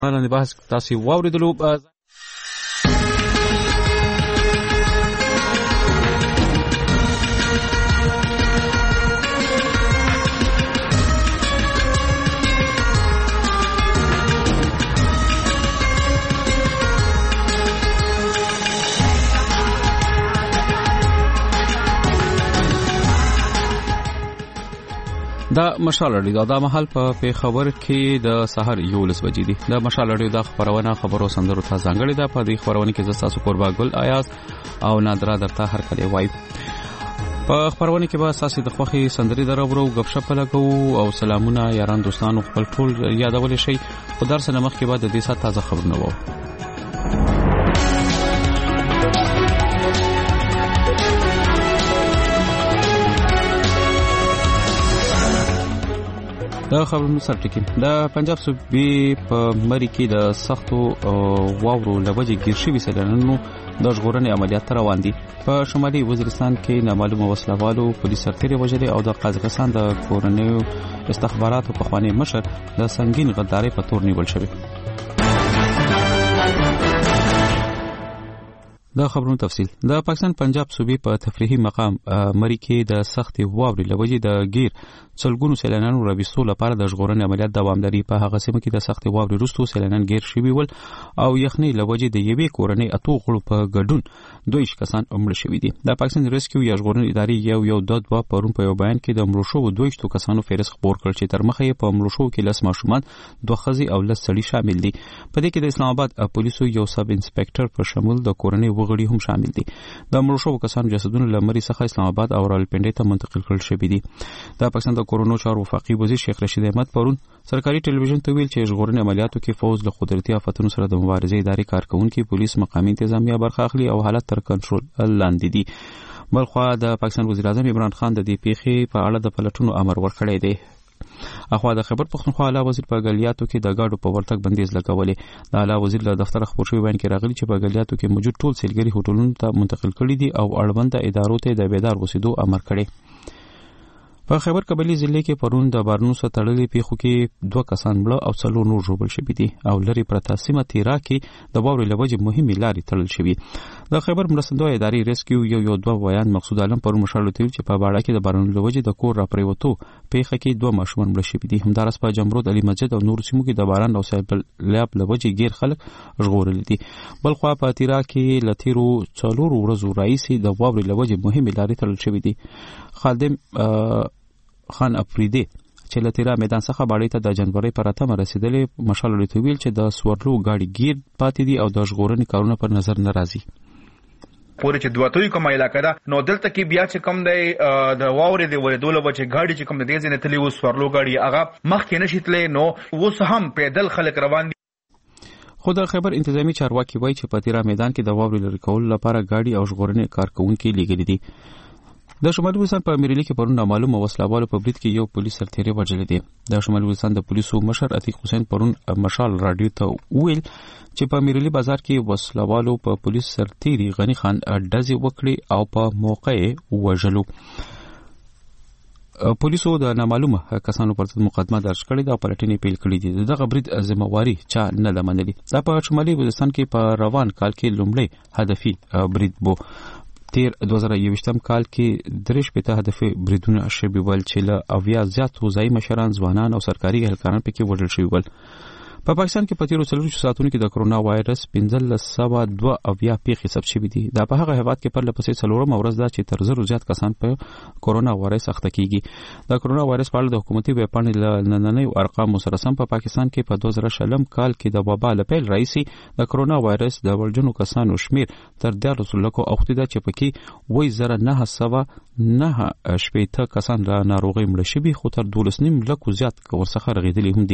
لاندې بحث تاسو واوریدلو. دا مشال اړیدا دا محل په پیښور کې د سحر 11 بجې دي. د مشال اړیدا خبرونه خبرو سندرو ته ځانګړي ده. په دې خبرونه کې زستا سو قربا ګل آیاز او نادرا درته هر کله وای. په خبرونه کې به اساسي د خوخي سندري درورو غب شپ لګو او سلامونه یاران دوستانو خپل ټول یادول شي. په درس نمخ کې به د دې سات تازه خبرونه وو. د خبرونو سرټکی د پنجاب صوبې په مری کې د سختو واورو لوجې ګیر شوي سیلانیانو د ژغورنې عملیات روان دي. په شمالي وزیرستان کې نامعلومه وسلوالو پولیس سرتیري وژلي او د قازقستان د کورنیو استخباراتو په خواني مشر د سنگین غداري په تور نیول شوی. د خبرونو تفصیل د پاکستان پنجاب صوبې په تفریحي مقام مری کې د سختي واوري لوجې د غیر څلګونو سیلانیانو رابطو لپاره د ژغورنې عملیات دوام لري. په هغه سیمه کې د سختي واوري وروسته سیلانیان غیر شوي ول او یخنۍ لوجې د یوې کورنۍ اتو غړو په ګډون 2 کسان مړ شوي دي. د پاکستان ریسکیو یا ژغورنې ادارې یو دوا پرون په یو بیان کې د مړو شوو 2 کسانو فهرست خبر کړ چې تر مخه په مړو شوو کې 10 ماشومان 2 ښځې او 10 سړي شامل دي. په دې کې د اسلام آباد پولیسو یو سب انسپکټر په شمول د کورنۍ وګړي هم شامل دي. د مړو شوو کسانو جسدونه لمري څخه اسلام آباد او راولپنډي ته منتقل کړل شوي دي. د پاکستان د کورونو چارو وفاقي وزیر شیخ رشید احمد پرون سرکاري ټلویزیون ته ویل چې ژغورنې عملیاتو کې فوج له قدرتي آفتونو سره د مبارزې ادارې کارکونکو پولیس مقامي انتظامیه برخه اخلي او حالت تر کنټرول لاندې دي. بلخو د پاکستان وزیر اعظم عمران خان د دې پیښې په اړه د پلټونو امر ورکړی دی. اخوا د خبر پښتونخوا اعلی وزیر په غلیاتو کې د گاډو په ورتګ بندیز لګولې. د اعلی وزیر له دفتر خبر شوی بیان کې راغلی چې په غلیاتو کې موجود ټول سیلګری هوټلونو ته منتقل کړي دي او اړوند ادارو ته د بیدار اوسېدو امر کړی. په خیبر قبایلی ضلع کې پرون د بارنو سره تړلې پیښو کې 2 کسان مړه او 4 نور ژوبل شوي دي او لري پرته سیمه تیرا کې د واورې لوجې مهمې لارې تړل شوي. د خیبر مرستندوی ادارې ریسکیو یو 2 ویان مقصود عالم پر مشرلو تل چې په باړه کې د بارنو لوجې د کور را پریوتو پیښه کې 2 ماشومان مړه شوي دي. همدارس په جمرود علي مسجد او نور سیمو کې د باران او سیلاب لوجې غیر خلک ژغورل دي. بلخو په تیرا کې لتیرو 4 ورځو راځي د واورې لوجې مهمې لارې تړل شوي دي. خادم خان افریدی چې لتیرا میدان څخه باړې ته د جنوري پر 8 رسیدلې مشال لري ویل چې د سورلو گاډي گیر پاتې دي او د ژغورنې کارونه پر نظر ناراضي. پورې چې دواتوي کومه علاقه ده نو دلته کې بیا چې کوم دی د واورې دی ولېدول به چې گاډي چې کوم دی ځینې تلې و سورلو گاډي هغه مخکې نشیتلې نو اوس هم پیدل خلک روان دي. خو د خبر انتظامی چارواکي وایي چې په تیرا میدان کې د واورې لري کول لپاره گاډي او ژغورنې کارکونکو لګیلي دي. د شمالي وزیرستان په امیرلی کې پرون معلومه وسلوالو په برید کې یو پولیس سرتیری وژل دي. د شمالي وزیرستان د پولیسو مشر عتیق حسین پرون مشال رادیو ته ویل چې په امیرلی بازار کې وسلوالو په پولیس سرتیری غنی خان ډزې وکړي او په موقع وژلو. پولیسو د نامعلومه کسانو پر ضد مقدمه درج کړې ده او پلټنې پیل کړې دي. دغه برید ذمہواری چا نه لمنلي. دا په شمالي وزیرستان کې په روان کال کې لومړی هدفي برید بو. تیر 2021 کال کې 3 هدفي بریدونه شوي ول چې له اویا زیات وزای مشران ځوانان او سرکاري اهلکاران پکې وژل شوي ول. په پاکستان کې په تیرو 40 ساعتونو کې د کرونا وایرس 1502 اویا پیښې ثبت شوي دي. دا په هغه هیواد کې پر لپسې 4 ورځ دا چې تر 1000 زیات کسان په کرونا وایرس اخته کیږي. د کرونا وایرس په اړه د حکومتي ویبپاڼې نننۍ ارقام سره سم په پاکستان کې په 2020 کال کې د وبا لپاره رئیسي د کرونا وایرس د ورجنو کسانو شمیر تر 10 لکو اوخته ده چې پکې 2909 کسان له ناروغي مړ شوي خو تر 12.5 لکو زیات ورڅخه رغیدلي هم دي.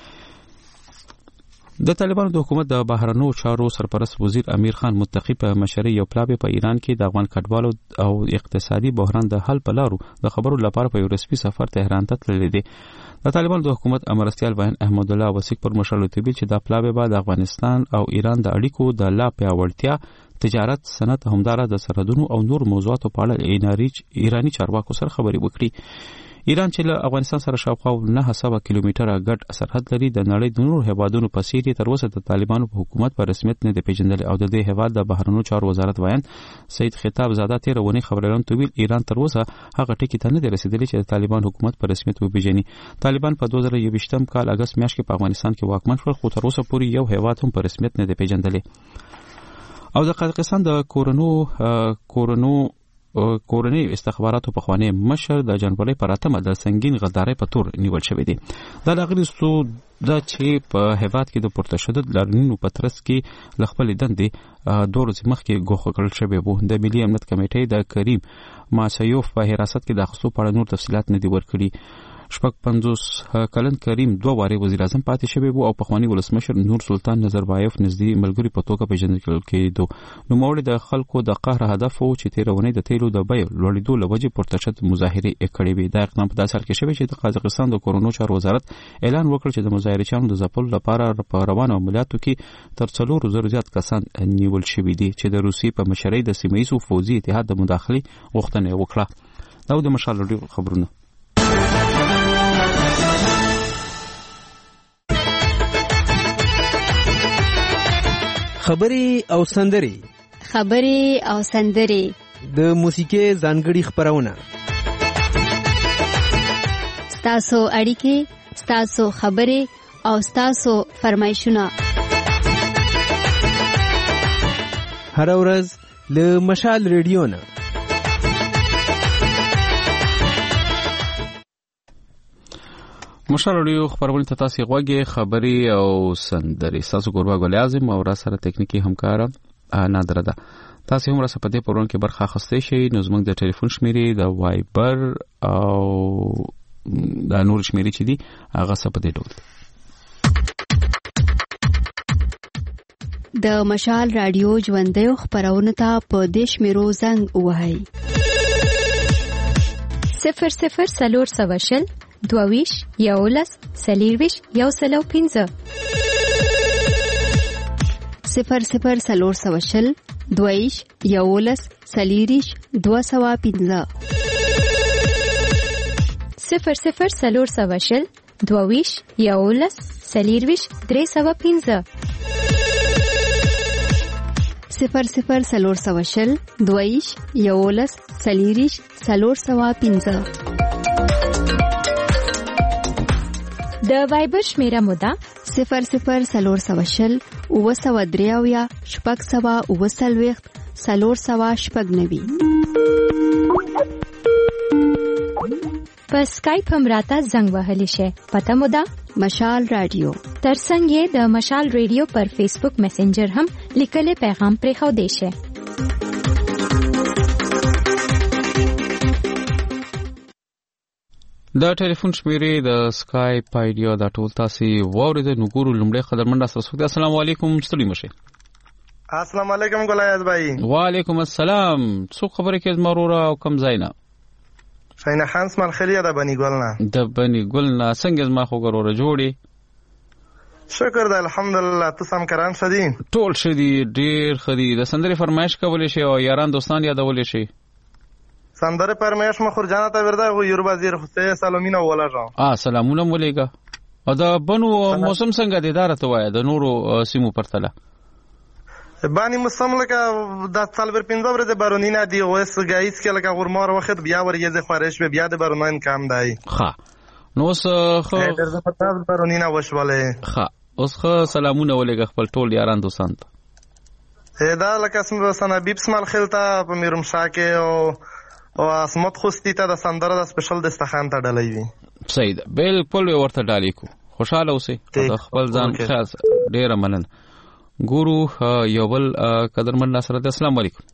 د طالبانو د حکومت د بهرنیو چارو سرپرست وزیر امیر خان متقی په مشرۍ یو پلاوی په ایران کې د افغان کډوالو او اقتصادي بحران د حل په لارو د خبرو لپاره په یو رسمي سفر تهران ته تللی دی. د طالبانو د حکومت امرستیال وین احمد الله وسیق پر مشرلو تبیل چې د پلاوی بعد افغانستان او ایران د اړیکو د لا پیاوړتیا تجارت صنعت همدارا د سرحدونو او نور موضوعاتو په اړه ایرانی چارواکو سره خبرې وکړي. ایران چې له افغانستان سره شاوخوا 900 کیلومتره ګډ سرحد لري د نړۍ د نورو هیوادونو په څیر تر اوسه د طالبانو په حکومت په رسمیت نه دی پیژندل او د دې هیواد د بهرنیو چارو وزارت وایي سید خطاب زاده تیر ونی خبرونه تویل ایران تر اوسه هغه ټکی ته نه دی رسیدلی چې د طالبان حکومت په رسمیت وپیژني. طالبان په 2021 کال اگست میاشت کې په افغانستان کې واکمن شول خو تر اوسه پورې یو هیواد هم په رسمیت نه دی پیژندلی. او د قزاقستان د کورنۍ استخباراتو په خوانی مشر د جنوري پر 8 د سنگین غداري په تور نیول شوی دی. دا لغړی سو د چې په هیواد کې د پرتشدد لرنینو په ترڅ کې لخپل دندې دور زمخ کې غوښه کړل شوی وو. د ملي امنیت کمیټې د کریم ماسیوف په حراست کې د خصوصي په نور تفصيلات نه دی ورکړي. 50 کلن کریم 2 واره وزیر اعظم پاتې شوی وو او په خوانی ولسمشر نور سلطان نظربایف نږدې ملګری په توګه پیژندل کېدو. نو موړ د خلکو د قهر هدف وو چې تیرونه د تیلو د بیو لوړېدو لوجه پرتشدد مظاهره کړې وي. دا اقدام په داسر کې شوی چې د قزاقستان د کورونو چارو وزارت اعلان وکړ چې د مظاهرچیانو د ځپلو لپاره په روانو عملیاتو کې تر 400 زیات کسان نیول شوی دي چې د روسي په مشرۍ د سیمه‌ییز فوزي اتحاد د مداخلي غوښتنه وکړه. دا د مشال لري خبرونه. خبري او سندري د موسیقي ځانګړي خبرونه ستاسو اړیکې ستاسو خبري او ستاسو فرمایشونه هر ورځ له مشال ریډیو نه. مشال ریډیو خبرونه ته تاسو غوږی خبري او سندري تاسو ګوروا ګل اعظم او را سره ټکنیکی همکار نادر ده. تاسو هم را سره په دې پروګرام کې برخه اخیستئ شئ. نو زموږ د ټلیفون شمیرې د وایبر او د نور شمیرې چې دي هغه څه په دې ډول د مشال رادیو ژوندۍ خبرونه ته په دې شمیرو زنګ وهئ 00 22 یولس سلیرویش یو سلو 15 00 سلور 22 یولس سلیریش 215 00 سلور 22 یولس سلیرویش 315 00 سلور 22 یولس سلیریش 315 د وایبر شمیره مودا 00 سلور 903 شپږ سوا 9 سلور سوا شپږ 9 په سکایپ هم راته زنګ وهلی شي. پته مودا مشال رادیو. ترڅنګ یې د مشال رادیو پر فیسبوک میسنجر هم لیکل پیغام پرې خو دی شي. دا ټلیفون شمیرې د سکایپ ایډیا د ټول تاسو وورید نو ګورو لمړی خبرمند تاسو. السلام علیکم ستړي مشه. السلام علیکم ګلایز بھائی. وعلیکم السلام. څو خبرې کې زمورورا او کم زینا شاینه خان سمن خلیه د بنی ګلنا څنګه زما خو ګورو جوړي. شکر د الحمدلله. تاسو هم کرام شدي ټول شدي ډیر خدي. د سندري فرمایش کولې شي او یاران دوستان یادولې شي. سندره پرمیش مخور جانا تا ورده غو یور وزیر حسین سلامینا ولا جان سلامونه مولېګا. او دا بنو موسم څنګه دی اداره ته وای د نورو سیمو پرتله باندې موسم لکه د څلور 15 ورځې بارونینا دی اوس غایس کې لکه ورمار وخت بیا ورګه خارج به بیا د بارونین کم دی. ښه نو اوس خو درځه پتاس بارونینا وشواله. ښه اوس خو سلامونه ولېګا خپل ټول یاران دوستان ته. دا لکه سم سنابیب سمال خلتا په میرم شاکه او اسمت خوستی ته د سندره د سپیشل دستخان ته ډلې وي. صحیح ده بالکل ورته ډالې کو. خوشاله اوسئ د خپل ځان خاص ډیر منن. ګورو یو بل قدرمن نصرت. السلام علیکم.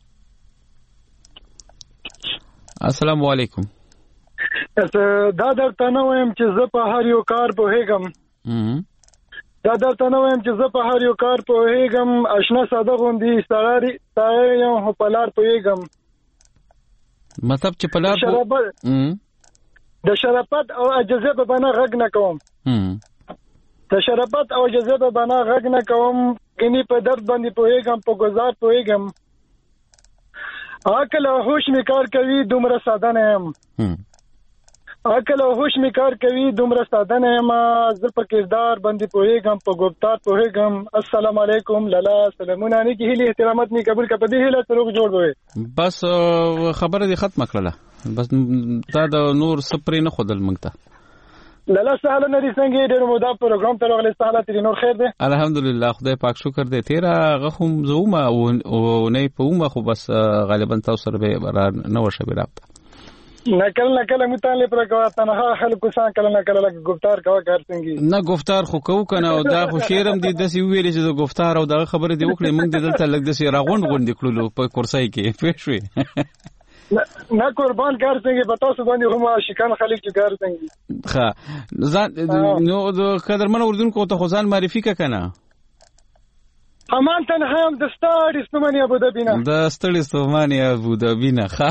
السلام علیکم. دا درته نه وایم چې زه په هر یو کار پوهیږم. دا درته نه وایم چې زه په هر یو کار پوهیږم. آشنا ساده غوندي ستاره یم په لار پوهیږم. مطلب چې پلار د شرافت او عجزه په بنا غږ نه کوم. د شرافت او عجزه په بنا غږ نه کوم. کني په درد باندې پوهیږم په گزار پوهیږم. عقل او هوش می کار کوي دومره ساده نه یم. عقل او هوش می کار کوي دومره ساده نه یم زه په کردار باندې پوهېږم په ګفتار پوهېږم. السلام علیکم لالا سلامونه نه کی هلي احترامات می قبول کړه په دې هله تروغ جوړ وې بس خبره دې ختم کړله بس دا د نور سپری نه خودل مونږ ته لالا سهاله نه دي څنګه ډېر مودا پروګرام ته راغلی سهاله ترې نور خیر دی الحمدلله خدای پاک شکر دی تیرا غخم زوما او نه پوما خو بس غالبا تاسو سره به نه ورشه رابطه نکل متعلق پر کوا تنها خلکو سان کله لکه گفتار کوا کار څنګه نه گفتار خو کو کنه او دا خو شیرم دي د سی ویلې چې د گفتار او د خبره دی وکړي موږ دلته لګ د سی راغوند غوندې کړلو په کورسای کې پېښوي نه قربان کار څنګه پتا سو باندې هم شکان خلک چې کار څنګه ښه ځان نو د قدرمن اردن کو ته ځان معرفي کنه همان تنها هم د ستړي ستوماني ابو ظبي نه د ستړي ستوماني ابو ظبي نه ښه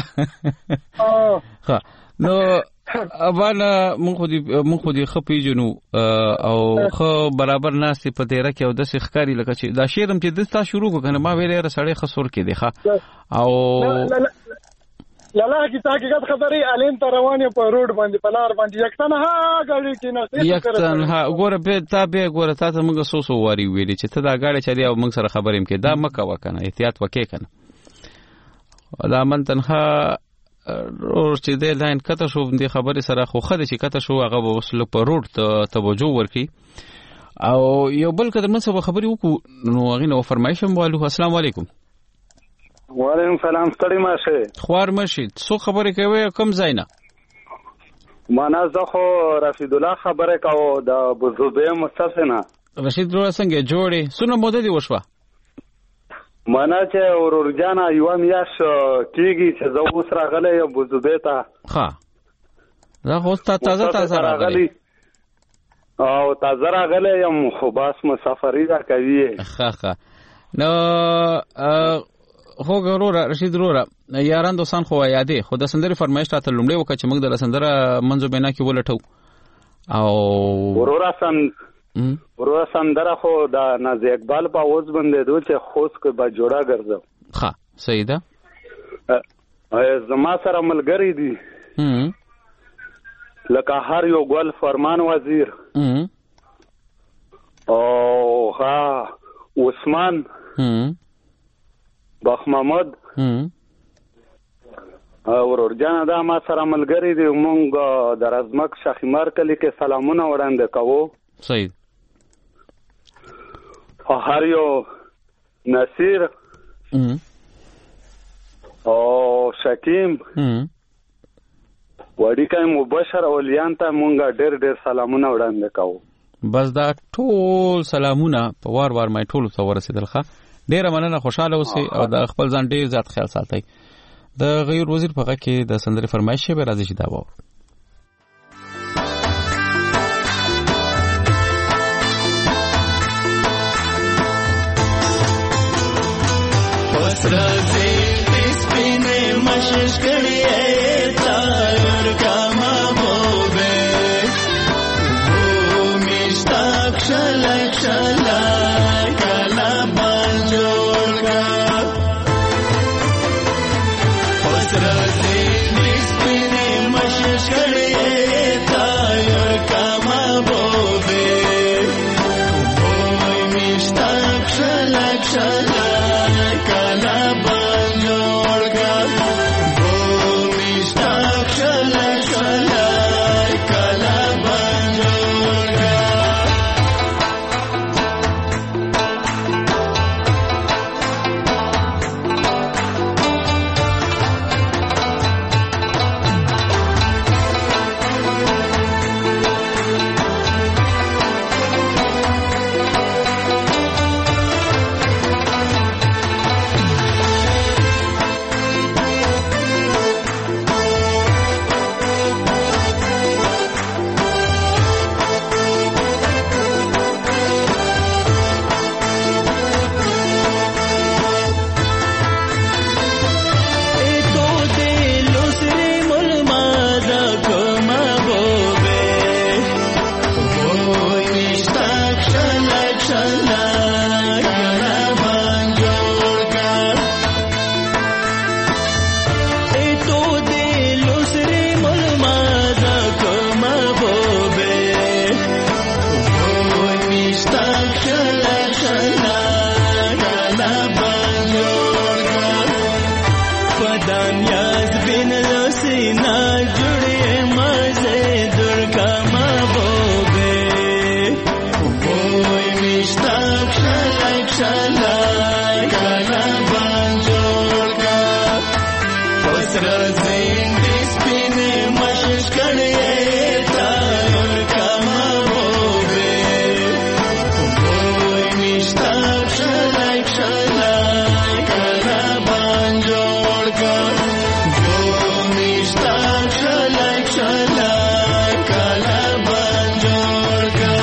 نو ابانا مونږ خو دې خپې جنو او خو برابر ناس په تیرا کې او د ښکاری لکه چې دا شیرم چې دستا شروع کنه ما ویلې رسړې خسور کې دی ښه او لالا کی حقیقت خبرې علیم ته روانه په روډ باندې په لار باندې یکتن ها غاړي کې نه یکتن ها ګوره به تابع ګوره تاسو موږ سوسو واری ویلې چې ته دا غاړي چلی او موږ سره خبرېم کې دا مکه وکنه احتیاط وکې کنه دا من تنها اور چې د لاین کته شو د خبرې سره خو خدای چې کته شو هغه وسلو په روډ ته توجه ورکړي او یو بل کده من څه خبرې وکړو نو هغه نو فرمایشم والو السلام علیکم وعلیکم سلام ستړي ماشه خوار مشید څو خبرې کوي کم زینا معنا زه خو رشید الله خبره کاو د بوزوبه مستفنا رشید الله څنګه جوړي سونه موده دی وشوه معنا چې ورورجانا یو میاش کیږي چې زه اوس راغلی یم بوزوبه ته ها دا خو تازه راغلی او تازه راغلی یم خو بس مسافری را کوي ښه نو خو ګورو رشید وروره یاران دوستان خو یادې خو د سندري فرمایش ته لومړی وکړه چې موږ د سندره منځو بنا کې ولټو او ورور سندره خو د نازي اقبال په اوس باندې دوی چې خوش کې با جوړا ګرځو ښه صحیح ده زما سره ملګری دي لکه هر یو ګل فرمان وزیر او ها عثمان بخ محمد ورور جان دا ما سره ملګری دی مونږ د رزمک شخیمار کلی کې سلامونه وړاندې کوو صحیح هر یو نصیر او شکیم وړیکای مبشر اولیان ته مونږ ډېر سلامونه وړاندې کوو بس دا ټول سلامونه په وار مې ټول ته ورسېدل ښه ډیره مننه خوشاله اوسئ او د خپل ځان ډیر زیات خیال ساتئ د غیر وزیر په غږ کې د سندري فرمایش به راځي چې دا وو وسرځي سپینې مشش کړي تا ور کما بوبه او مشتاق شلک کلا بنجول کا وسرځي سپینې مشش کړي تا ور کما بوبه او مشتاق شلک شلای کلا بانجوړ کا پسر زندې سپینې مشش کړې تا ور کما وې وای نشتا شلای شلای کلا بانجوړ کا نشتا شلای شلای کلا بانجوړ کا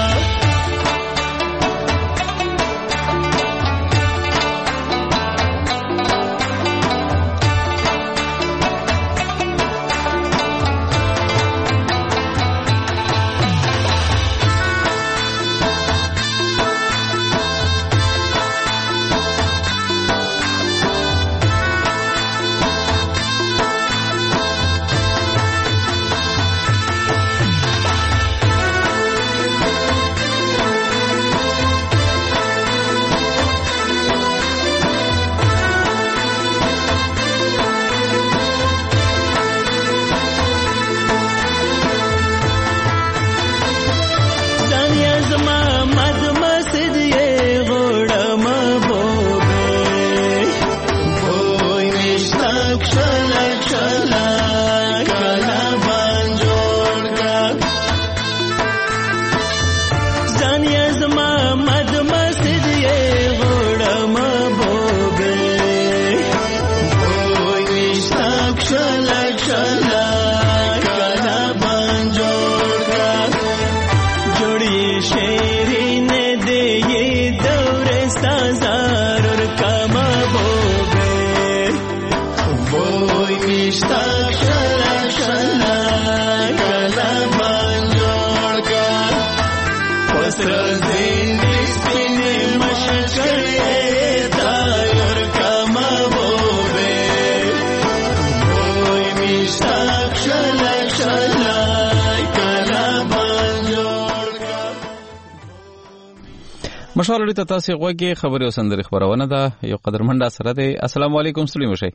مشال لري تاسو غوږی خبري او سندري خبرونه ده یو قدرمنډه سره ده. السلام علیکم سلیم شي.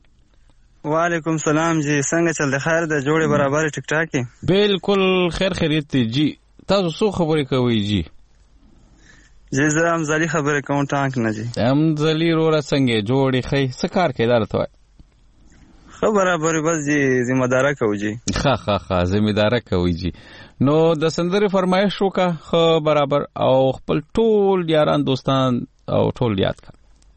وعلیکم سلام جی څنګه چل دی خیر ده جوړه برابر ټیک ټاک بالکل خیر خیریت جی تاسو څو خبرې کوي جی جی زه هم ځلی خبرې کوم ټانک نه جی هم ځلی رو څنګه جوړې خې څه کار کوي درته خبره برابر بس جی ذمہ دار کوي جی ښه ذمہ دار کوي جی نو د سندري فرمایش وکا خو برابر او خپل ټول یاران دوستان او ټول یاد کا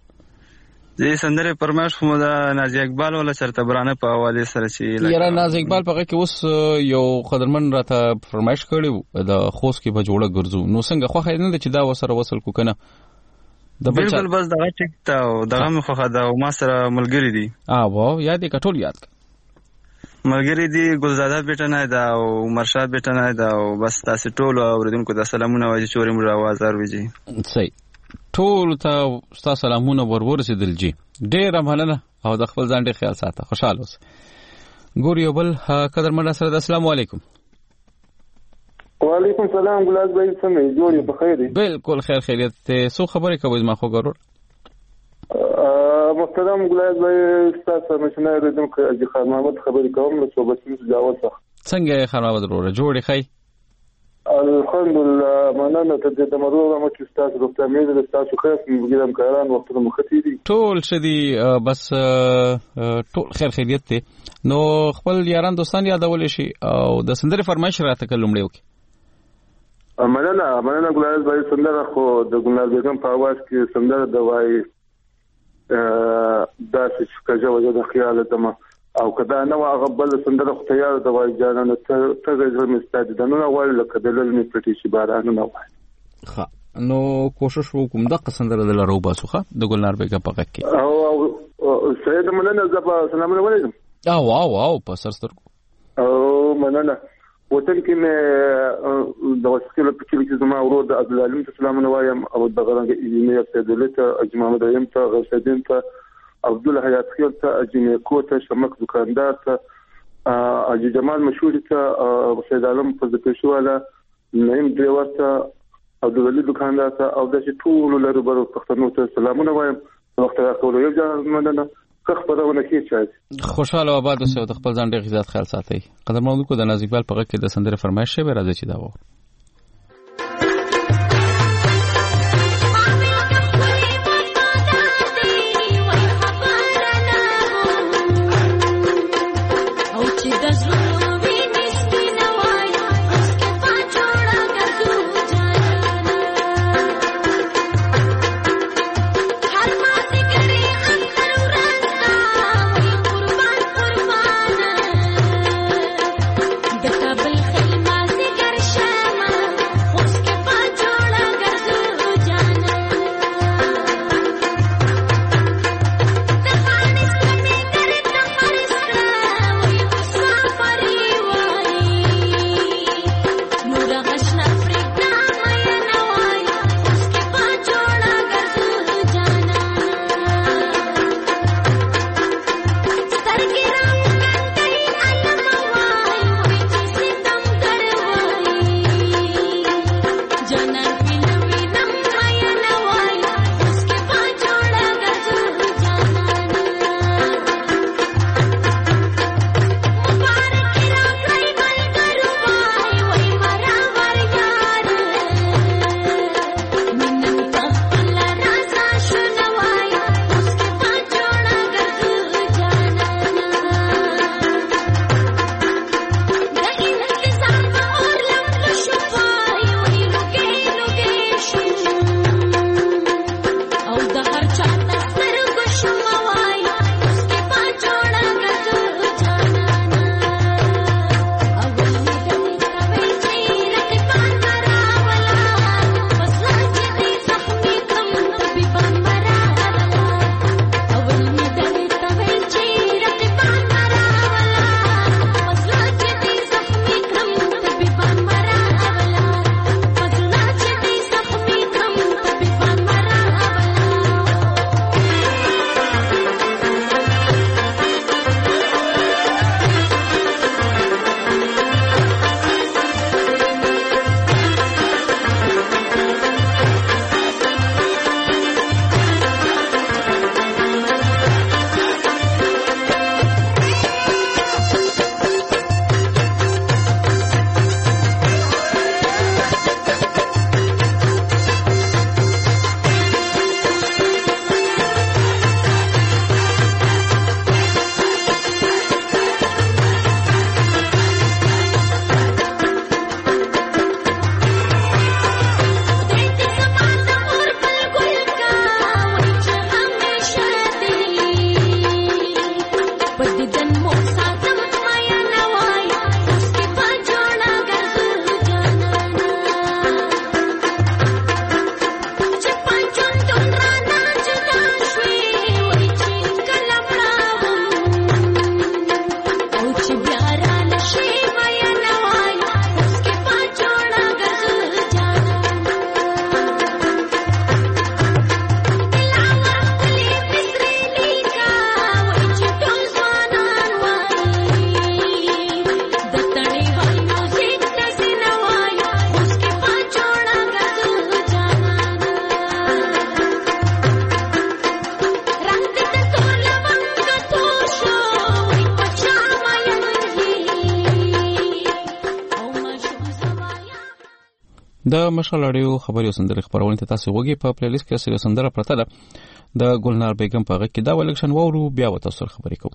دې سندري فرمایش خو د نازي اقبال ولا چرته برانه په حواله سره شي یاره نازي اقبال په کې اوس یو قدرمن راته فرمایش کړیو د خوست کې به جوړه ګرځو نو څنګه خو خیر نه چې دا وسره وصل کو کنه بالکل بس دا ټیک تا او دغه مخه خدا او ما سره ملګری دي واو یاد کټول یاد کا ملګری دی ګلزاده بیٹه نه دا او مرشاد بیٹه نه دا او بس تاسو ټول اوریدونکو د سلامونه واجی چورې مړه आवाज اروي صحیح ټول ته تاسو سلامونه ورسېدل جی ډېر مننه او د خپل ځان ډېر خیال ساته خوشاله اوسه ګوريو بل قدرمن سره السلام علیکم وعلیکم السلام ګلاس بھائی څنګه جوړې په خیر دي بالکل خیر خیریت سو خبرې کوي ما خو ګورور محترم ګلاس بھائی تاسو مشنه ردم چې خان محمد خبرې کوم نو صوبې جواب څه څنګه خان محمد وروره جوړې خای الحمدلله مننه ته د مرور ما چې تاسو روغتیا مې د تاسو خیر مګرم کاران وختونه مختی دي ټول شدي بس ټول خیر خیریت ته نو خپل یاران دوستان یادول شي او د سندري فرمایش راته کلمړیو کې مننه ګلاس بھائی سندره خو د ګلنار بیگم په आवाज کې سندره د وای دا چې کجا وجه د خیال دمه او کدا نو هغه بل سندره خو تیار د وای جانانه ته غیر مستعد د نو اول کدلل می پټی شي باران نه وای ها نو کوشش وکم د قسندره د لارو باسوخه د ګلنار بیگم په کې او سید مننه زبا سلام علیکم واو په سرستر او مننه وطن کې مې د وسکیل په کې زما ورور د عبد العلیم سلام نوایم او د غرنګ انجینیر سیدلته اجمام دایم ته غسدین ته عبد الله حیات خیل ته اجینه کوته شمک دکاندار ته اجي جمال مشهور ته سید عالم په پېښواله نیم ډریور ته عبد الولي دکاندار ته او د ټول لري برو پښتنو ته سلام نوایم وخت راکول یو ځان مننه خبرونه کې چای خوشاله آباد اوسه او خپل ځان ډېر عزت خیال ساتي قدرمنو کو د نازک بال په کې د سندره فرمایش به راځي چې دا و د مشال اړیو خبري سندري خبرونه ته تاسو وګورئ په پلی لیست کې سره سندره پرته ده د ګلنار بیگم په غږ کې دا ولکشن وورو بیا و تاسو خبرې کوو.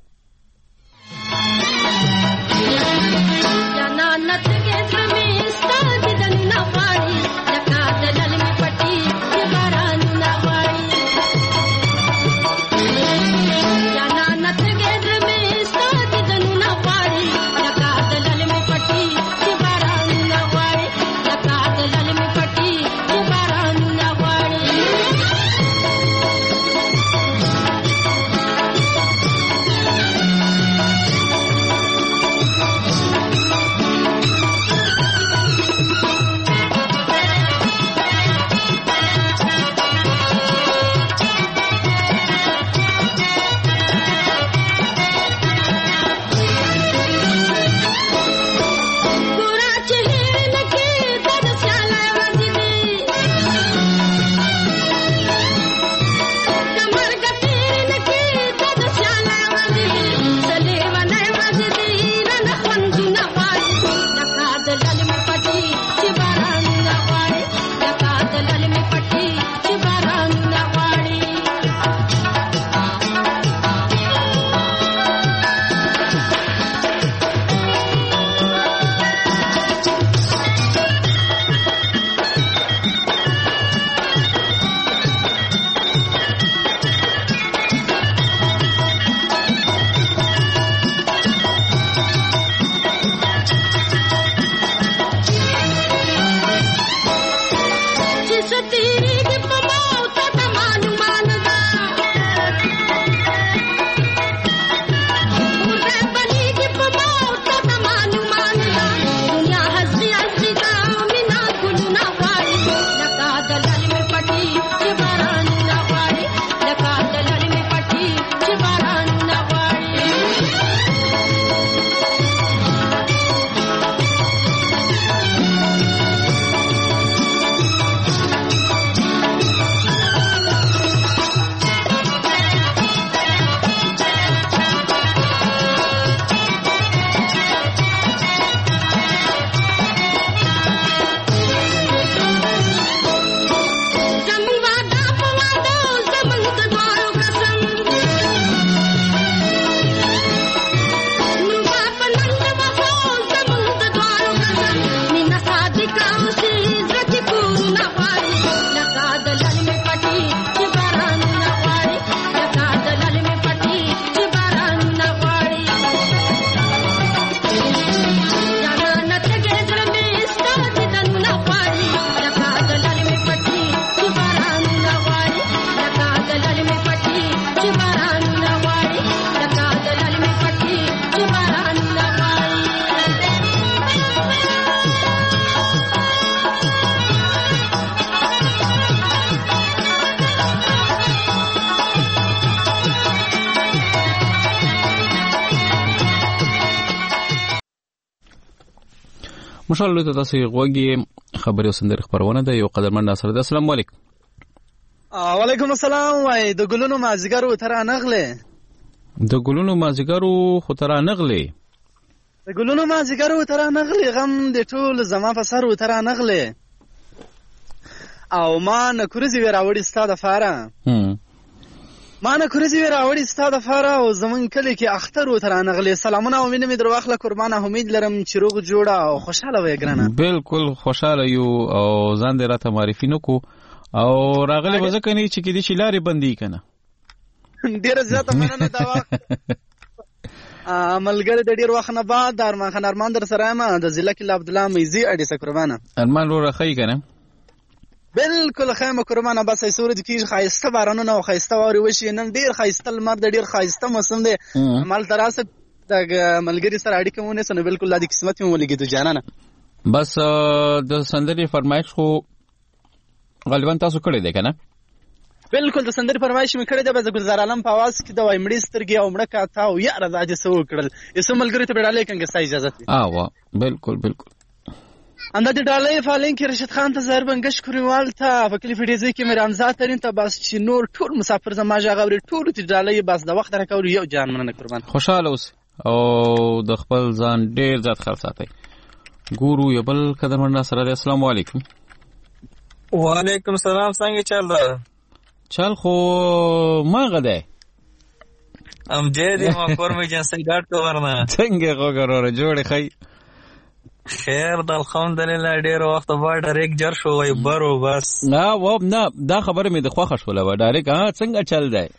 مشال له تاسو غوږی خبري سندري خبرونه ده یو قدرمن ناصر ده. السلام علیکم. وعلیکم السلام. وای د ګلونو مازیګرو تر انغله د ګلونو مازیګرو خو تر انغله د ګلونو مازیګرو تر انغله غم د ټول زما په سر تر انغله او ما نه کورزي وراوړی ستاده فاره ما نه کورزي وراوړی ستاده فاره او زمون کلی کې اختر تر انغله. سلامونه او مینه می در واخله قربانه امید لرم چې روغ جوړه او خوشاله وي ګرانه. بالکل خوشاله یو او ځان دې راته معرفي نکو او راغله وځه کني چې کې دې شلاري بندي کنه ډیر زیاته مننه دا وخت ملګری د ډیر وخت نه بعد ارمان در سره ما د ضلع کې عبد الله میزي اډیسه قربانه ارمان رو راخی کنه بالکل خیمه قربانه بس سورج کې خایسته بارانونه او خایسته ووري وشي نن ډیر خایسته لمر د ډیر خایسته موسم دی مال تراسه د ملګری سره اړیکه مونږ سره بالکل د قسمت مو ولګي د جانانه بس د سندري فرمایش خو غالبا تاسو کړی دی کنه بالکل د سندري فرمایش مې کړی دی بس ګلزار عالم په आवाज کې د وای مړی سترګي او مړه کا تا او یا راځي سو کړل اسو ملګری ته ډالې کنګه سای اجازه وا بالکل انده د ډالې فالین کې رشید خان ته زهر بنګش کوریوال ته په کلیف ډیزي کې مې رمزات ترين ته بس چې نور ټول مسافر زما ژغوري ټول ته ډالې بس د وخت راکول یو جان مننه قربان خوشاله اوس او د خپل ځان ډیر زیات خیال ساتي ګورو یبل قدرمن ناصر علی السلام علیکم وعلیکم السلام. څنګه چل را؟ چل خو ماغه ده ام جې دې ما کور مې جنسي ډاټ ورنه څنګه غوګرو جوړې خی خیر د الحمدلله ډېر وخت بعد ډایرک جر شو وای برو بس نه و نه دا خبره مې د خوښ شوله و ډایرک څنګه چل دی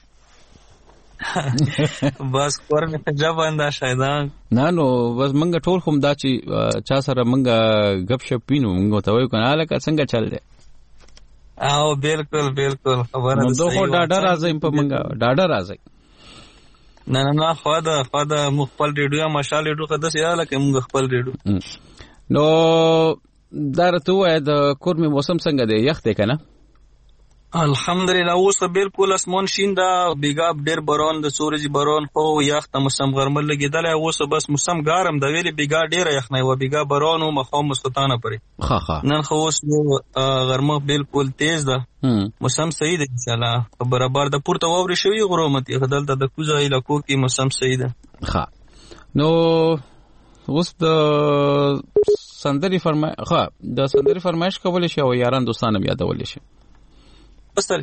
بس کور مې جواب انده شایدان نه نو بس منګه ټول کوم دا چې چا سره منګه غب شپ پینو منګه ته وای کنه لکه څنګه چل دی او بالکل خبره نو دوه ډاډه راځي په منګه ډاډه راځي نه خواده مخبل ریډیو ماشال ریډیو خدای سره لکه موږ خپل ریډیو نو درته وای د کورمي موسم څنګه دی یخ دی کنه الحمدلله اوس بالکل اسمان شین دا بیګا ډیر باران د سورج باران خو یخ ته موسم غرمه لګیدل اوس بس موسم ګرم د ویلي بیګا ډیر یخ نه و بیګا باران او مخام مستانه پرې ها نن خو اوس غرمه بالکل تیز ده موسم صحیح ده ان شاء الله برابر د پورته ووري شوی غرومتي خدل د کوزه علاقو کې موسم صحیح ده ها نو اوس د سندري فرمایش کول شي او یاران دوستانه یادول شي اصل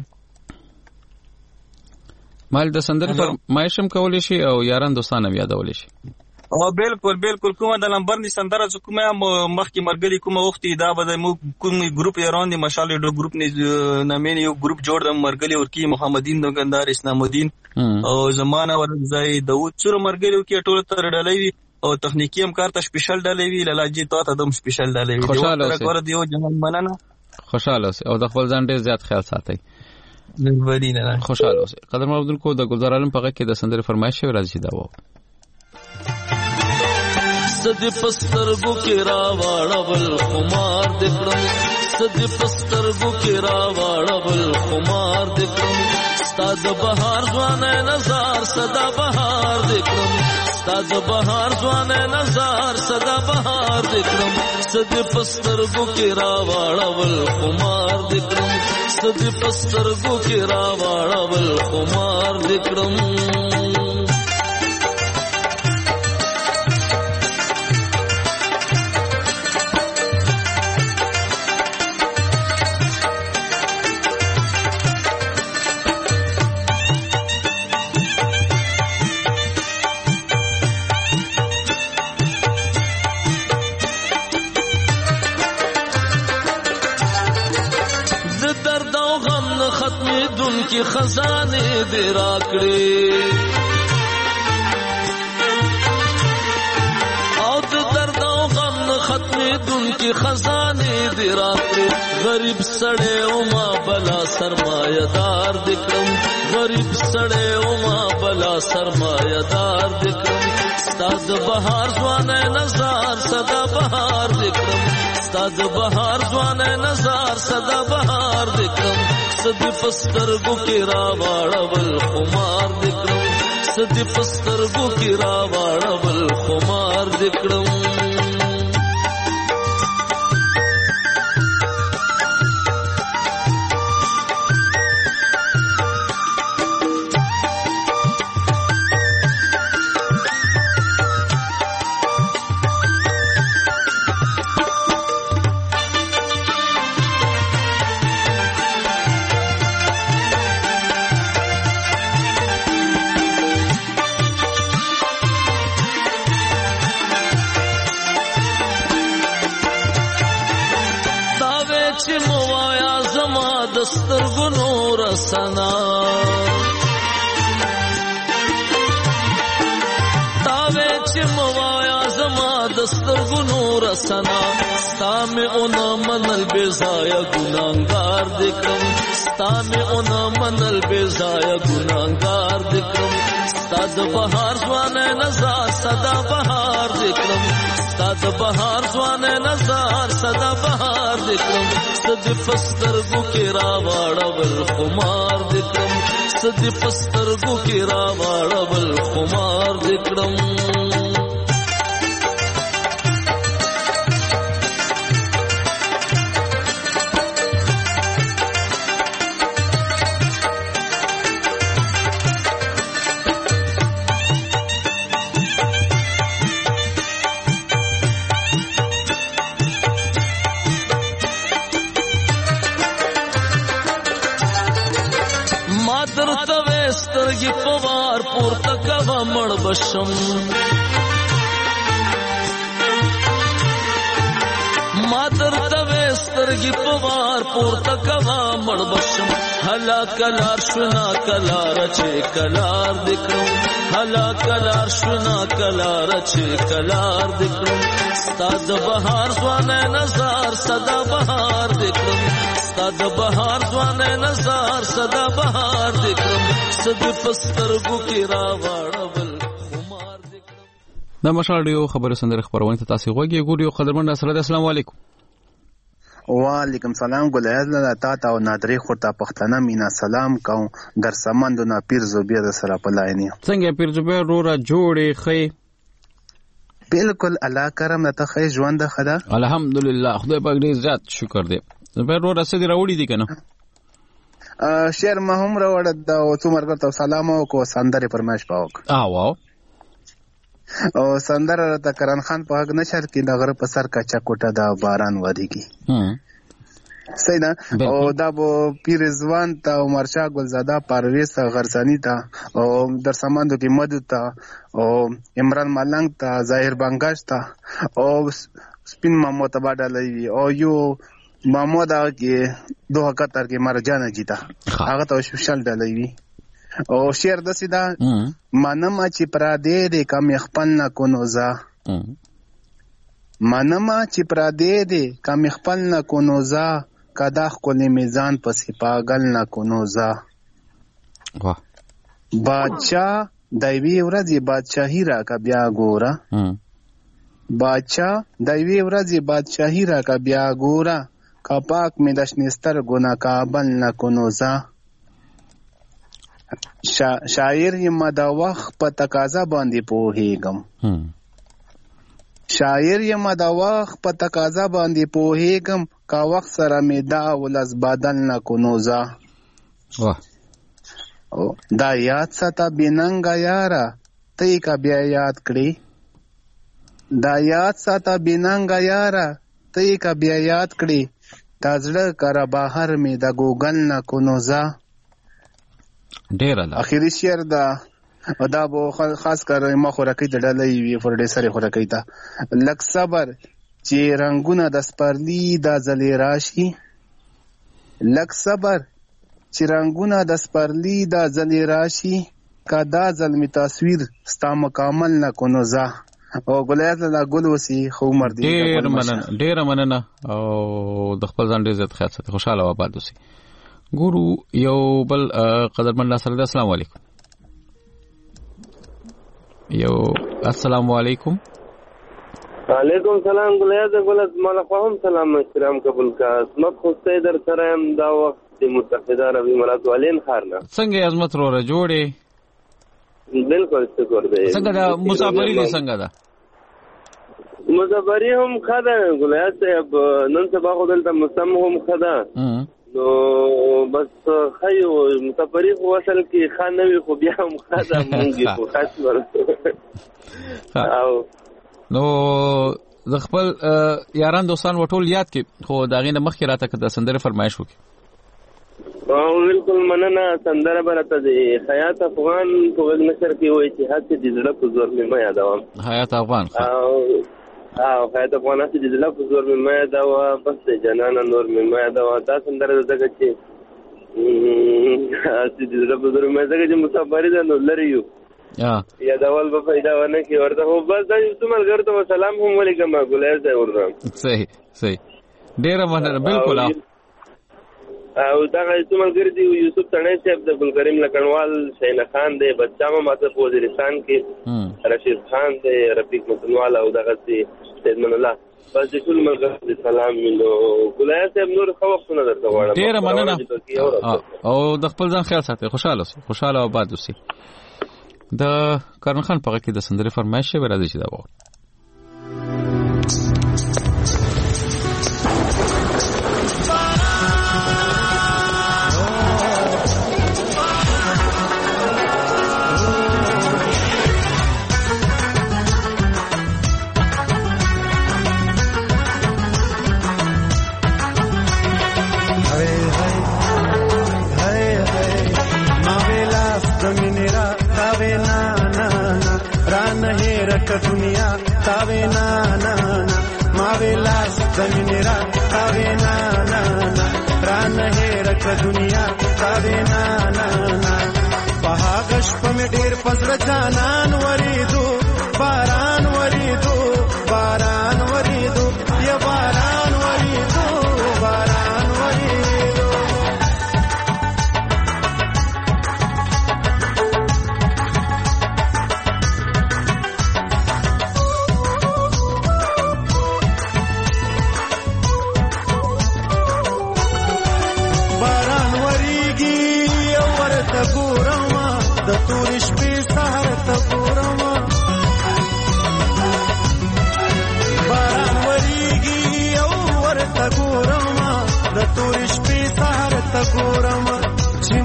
مال د سندري فرمایشم کول شي او یاران دوستانه یادول شي او بالکل کومه د لمبر دي سندره کومه مخکې مرګري کومه وختي دا به کوم ګروپ یاران دي ماشاءالله دو ګروپ نه مې یو ګروپ جوړ د مرګري ورکی محمدین دوکاندار اسلام الدین او زمانہ ورځي داوود چور مرګري کې ټول تر ډلې او تخنیکی هم کار ته سپیشل ډلې وی لالاجی ته دم سپیشل ډلې وی خوشاله کور دیو جهان مننه خوشاله او د خپل ځان ډیر زیات خیال ساتي ورینه خوشاله اوسه قدر مردل کو د گلزار عالم په کې د سندره فرمایش راځي دا و صد پسترګو کې را واړول خمار دکړم صد پسترګو کې را واړول خمار دکړم ستاد بهار ځوانه نظر صدا بهار دکړم ستاد بهار ځوانه نظر صدا بهار دکړم صد پسترګو کې را واړول خمار دکړم صد پسترګو کې را واړول خمار دکړم کی خزانے دے راکڑے او درد او غم ختم دن کی خزانے دے راکڑے غریب سڑے او ما بلا سرمایہ دار دکھم غریب سڑے او ما بلا سرمایہ دار دکھم استاد بہار زوانے نظر صدا بہار دکھم استاد بہار زوانے نظر صدا بہار دکھم صد پسترګو کې را واړول خمار دکړم صد پسترګو کې را واړول خمار دکړم سترګو نور سنا تاوې چې موایا زما د سترګو نور سنا ستامه اون منل بے ضایع ګناګار دکم ستامه اون منل بے ضایع ګناګار دکم ستاد بهار ځوانه نظر صدا بهار دکم ستاد بهار ځوانه نظر صدا بهار دکم صد پسترګو کې را واړول خمار دکم صد پسترګو کې را واړول خمار دکم سترګې په وار پورته کوه مړ بشم ما درته وې سترګې په وار پورته کوه مړ بشم هلا کلار شونا کلار چې کلار دې کړم هلا کلار شونا کلار چې کلار دې کړم ستا د بهار ځوانه نظر صدا بهار دې کړم ستا د بهار ځوانه نظر صدا بهار دې کړم سدې په سترګو کې راوړل د مشال ډیو خبره سندره خبرونه ته تاسو غوږی ګوريو قدرمن سره السلام علیکم وعلیکم سلام ګلایز له تا او نادری خورتا پښتنه مینا سلام کوم در سمند نه پیر زوبیا د سره په لاینه څنګه پیر زوبیا رورا جوړې خې بالکل الله کرم ته خې ژوند خدا الحمدلله خدای پاک دې زیات شکر دې زوبیا رورا سړي راوړي دي کنه شعر ما هم راوړ د څومره ته سلام او کو سندره پرماش پاوک واو او سندره ته کرن خان په هغه نشر کې د غره په سر کا چکوټه د باران ودیږي سینا او دا بو پیر رضوان ته عمر شاه ګلزاده پرویز غرسانی ته او در سماندو کې مدد ته او عمران ملنګ ته ظاهر بنگاش ته او سپین محمد تبادلوي او یو محمود کې 2071 کې مرجان جیتا هغه ته سپیشل ډالوي او شعر د سیدا منم چې پرا دې دې کم خپل نه کو نوزا منم چې پرا دې دې کم خپل نه کو نوزا کدا خپل میزان پسې پاگل نه کو نوزا واه بادشاہ دایوی ورځي بادشاہی را کا بیا ګورا بادشاہ دایوی ورځي بادشاہی را کا بیا ګورا کا پاک می دشنستر ګنا کابل نه کو نوزا شاعر یم د وخت په تقاضا باندې پوهیږم شاعر یم د وخت په تقاضا باندې پوهیږم کا وخت سره می دا ولز بدل نه کو نوزا واه دا یاد ستا بننګ یارا ته کا بیا یاد کړی دا یاد ستا بننګ یارا ته کا بیا یاد کړی تازړه کرا بهر می د ګوګل نه کو نوزا ډیر الله اخیری شعر دا بو خاص کر ما خورکی د ډلې وی فرډې سره خورکی تا لک صبر چې رنگونه د سپرلی د زلی راشي لک صبر چې رنگونه د سپرلی د زلی راشي کدا ظلمی تصویر ستا مکمل نه کو نوزا او ګلیات لا ګل وسی خو عمر دی ډیر مننه او د خپل ځان ډیر زیات خیال ساتي خوشاله و آباد وسی ګورو یو بل قدرمن سره السلام علیکم یو السلام علیکم وعلیکم سلام ګلیات ګلت مال فهم سلام احترام قبول کا عظمت خو در سره هم دا وخت متحده عربی امارات والین خارنا څنګه عظمت رو جوړې بالکل شکر دی څنګه دا مسافری دي څنګه دا مسافری هم خدا ګلیات اب نن سبا خو دلته مسم هم خدا نو بس خیو مسافری خو اصل کې خانوي خو بیا هم خدا مونږه خو خاص ورته او نو د خپل یاران دوستان وټول یاد کې خو داغې نه مخکې راته کده سندره فرمایش وکړي او بالکل مننه سندره برته دی حیات افغان په نشر کې وایي چې هڅه د زړه په زور مې یادوم حیات افغان او حیات افغان هڅه د زړه په زور مې یادوم بس جنان نور مې یادوم دا سندره دغه چې هڅه د زړه په زور مې دغه چې مسافر ده نو لري یو یا داول به پیدا ونه کی ورته خو بس دا یو څومره ګرته سلام هم ولیکم ګولای ځای ورته صحیح ډیر مننه بالکل او دا څومره ګرځي یوسف تڼي صاحب د ګلکریم لکنوال شین خان دی بچامه ماته وزیرستان کې رشید خان دی رفیق متنوال او دغه سي سیدمن الله بس ټول ملګری سلام مینو ګولای صاحب نور خو وختونه درته واړم ډیر مننه او د خپل ځان خیال ساتي خوشاله آباد اوسئ د کرن خان په کې د سندره فرمایش به راځي چې دا وو From تاوی نا نا نا ما ویلاس زمین را تاوی نا نا نا ران هیر ک دنیا تاوی نا نا نا پهاغش په ډیر پزړه جانان وریدو باران وریدو باران وریدو یا باران وریدو باران وریدو باران وریږي ورته ګورم د تور شپې سهار ته ګورم باران وریږي ورته ګورم د تور شپې سهار ته ګورم چې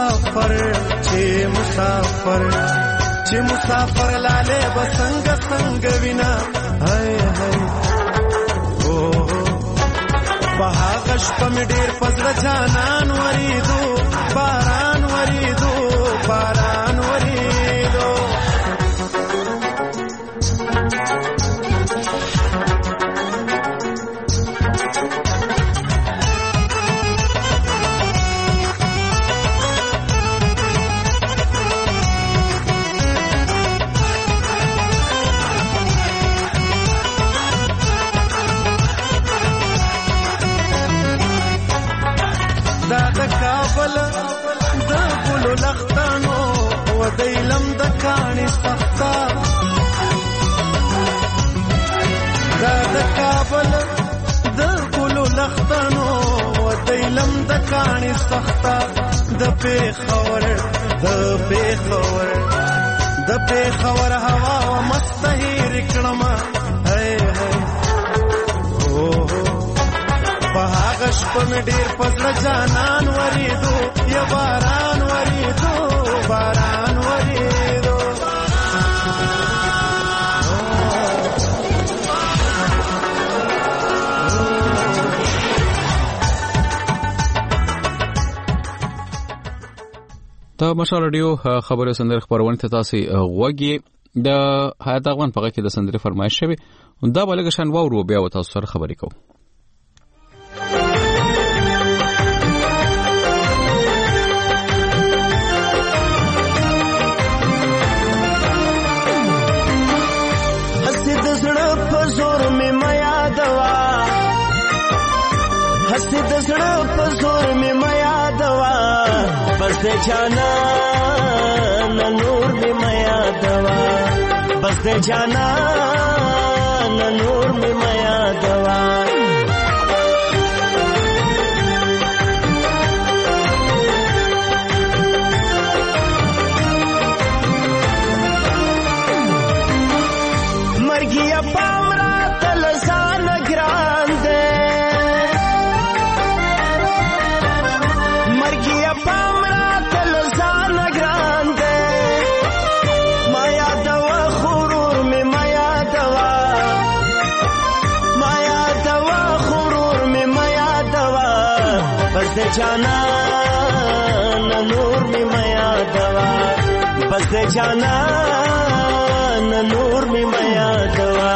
مسافر لاله بسنګ څنګ وینا هاي هاي او بهاغش په ډیر پزړه جانان وریدو باران وریدو باران وریدو دا د کابل د ګلو لختانو و دیلم د کاڼي سخته دا د کابل د ګلو لختانو و دیلم د کاڼي سخته د پیښور هوا و مستهیر کړم هاي هاي او بهاغش په ډیر پزړه جانان وریدو یا باران وریدو باران وریدو د مشال رادیو خبرو سندره خبرونه ته تاسو غوږی د حیات افغان په کې د سندره فرمایش شوی دا بلګ شان وورو بیا و تاسو سره خبرې کوو हंसी दसड़ो पसोर में माया दवा बस दे जाना न नूर में माया दवा बस दे जाना न नूर में माया दवा मरगिया पावरा तलसान ग्रांदे जाना न नूर में माया दवा बस दे जाना न नूर में माया दवा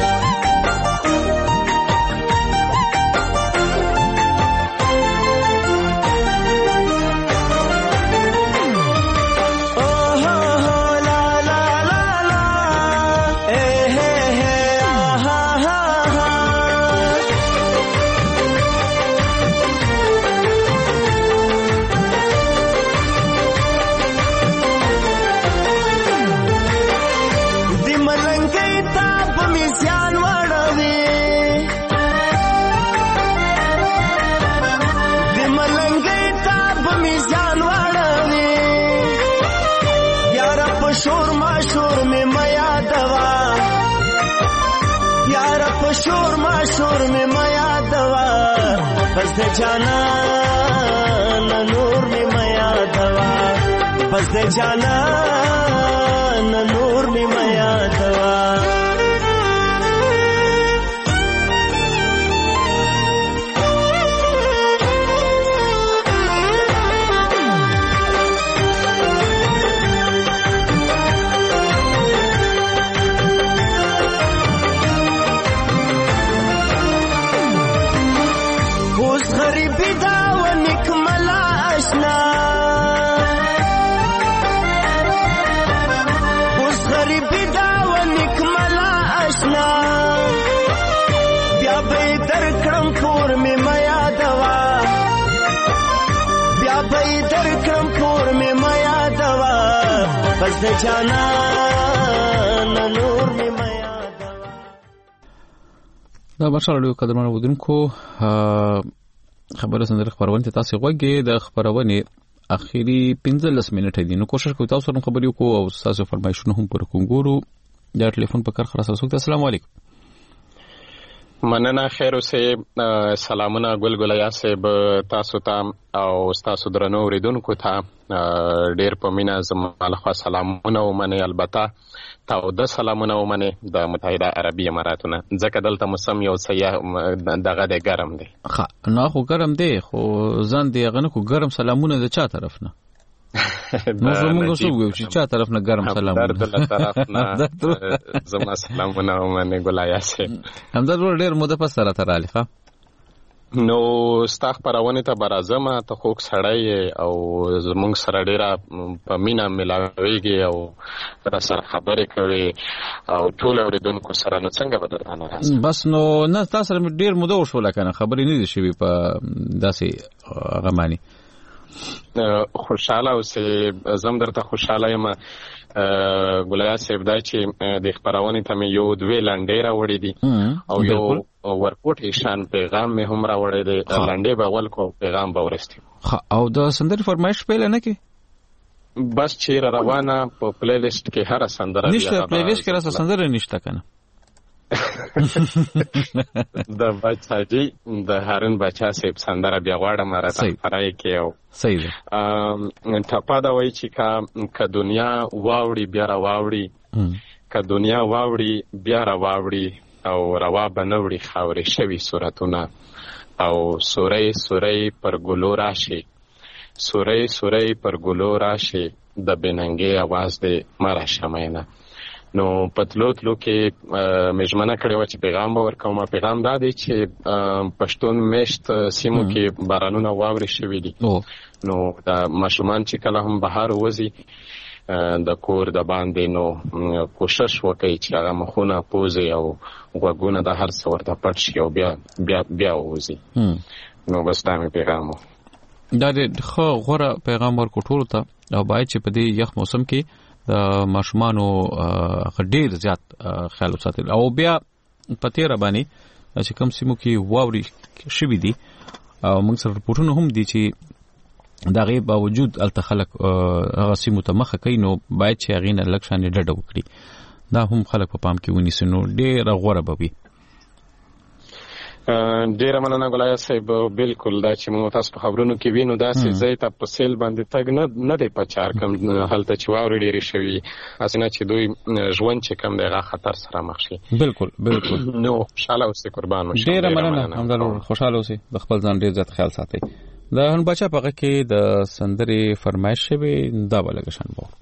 शोर में माया दवा बस दे जाना न नूर में माया दवा बस दे जाना न नूर में माया दवा بس د جانان نور می میا دا مشالو قدرمن ودونکو خبره سندره خبرونه تاسو غوږی د خبرونه اخیری 15 منټه دي نو کوشش کوم تاسو سره خبرې وکړو او تاسو فرمایشونه هم پر کوګورو دا ټلیفون په کار خلاص اوسه. السلام علیکم. مننه خیر اوسه. سلامونه ګل یاسب تاسو ته او تاسو درنو اوریدونکو ته ډیر په مینا زموږ له سلامونه ومنه البته تاسو د سلامونه ومنه د متحده عربی اماراتونه ځکه دلته موسم یو سیاه دغه د ګرم دی. نه خو ګرم دی خو ځان دی غنه کو ګرم سلامونه د چا طرف نه نو زموږ څو چې چا طرف نه ګرم سلامونه د طرف نه زما سلامونه ومنه ګل یاسب همدا ډیر مده په سره تراله نو ستاخ پرونه ته برازمه ته خوک سړی او زمونږ سره ډیره په مینا ملاویږي او پر سره خبرې کوي او ټول اوریدونکو سره نو څنګه بدرانه بس نو نه تاسو ډیر موده وشو لکه خبرې نه دي شوی په داسې غمانی خوشاله اوسې زم درته خوشاله یم ګولیا صاحب دا چې د خبرونه ته یو دوه لنډې راوړې دي او یو ورکوټ شان پیغام مې هم راوړې دي لنډې به ول کو پیغام به ورستي او د سندري فرمایش په لنه کې بس چې روانه په پلی لیست کې هر سندره نشته پلی لیست کې راځه سندره نشته کنه د بچاجي د هارون بچا صاحب سندره بیا غواړم راته فرای کې او صحیح ده ټپا دا وای چې کا دنیا واوړي بیا را واوړي کا دنیا واوړي بیا را واوړي او روا بنوړي خاورې شوي صورتونه او سورې سورې پر ګلو راشي سورې سورې پر ګلو راشي د بننګي आवाज دې مارا شمینه نو پتلوتلو کې مجمنه کړي و چې پیغام ورکوم پیغام دا دی چې پښتون میشت سیمو کې بارانونه واوري شوي دي نو دا ماشومان چې کله هم بهار وځي د کور د باندې نو کوشش وکړي چې هغه مخونه پوزي او وګونه د هر څور ته پټ شي او بیا وځي نو بس دا می پیغام دا د خو غوړه پیغام ورکو ټول ته او باید چې په دې یخ موسم کې د ماشومانو ډیر زیات خیال وساتل او بیا پته را باندې چې کوم سیمو کې واوري شوي دي او موږ سره رپورټونه هم دي چې دا غي باوجود التخلق هغه سیمو ته مخه کوي نو باید چې هغه نه لکشان ډډه وکړي دا هم خلک په پام کې ونیسي نو ډیر غوړه بوي ډیره مننه ګولای صاحب بالکل دا چې موږ تاسو په خبرونو کې وینو دا چې زه ته په سیل باندې تګ نه دی پچار کوم حالت چې واوري ډیره شوی اسنه چې دوی ژوند چې کم دغه خطر سره مخ شي بالکل نو خوشاله اوسې قربان مشه ډیره مننه همدلته خوشاله اوسې د خپل ځان ډیر زیات خیال ساتي دا هن بچا پغه کې د سندري فرمایش شوی دا ولګشن وو